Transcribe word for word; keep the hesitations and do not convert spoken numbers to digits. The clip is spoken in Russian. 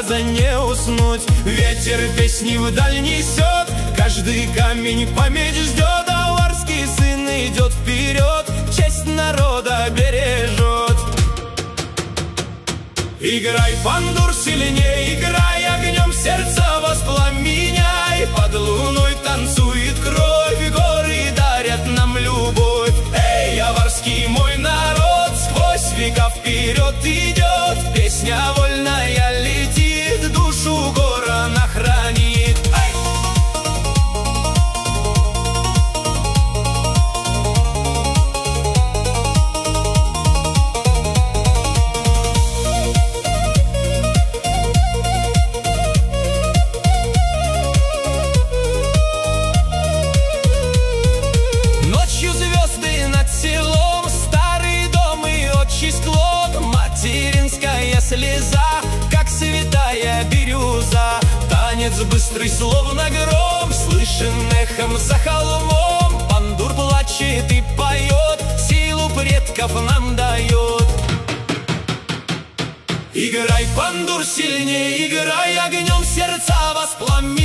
рассказа не уснуть. Ветер песни вдаль несет, каждый камень память ждет. Аварский сын идет вперед, честь народа бережет. Играй, пандур, сильней, играй, огнем сердца воспламеняй. Под луной танцует кровь, горы дарят нам любовь. Эй, аварский мой народ, сквозь века вперед идет. Песня вольная летит, душу гор она хранит. Эй! Ночью звезды над селом, старый дом и отчий склон. Материнская слеза, как святая бирюза. Танец быстрый, словно гром, слышен эхом за холмом. Пандур плачет и поет, силу предков нам дает. Играй, пандур, сильнее играй, огнем сердца воспламеняй.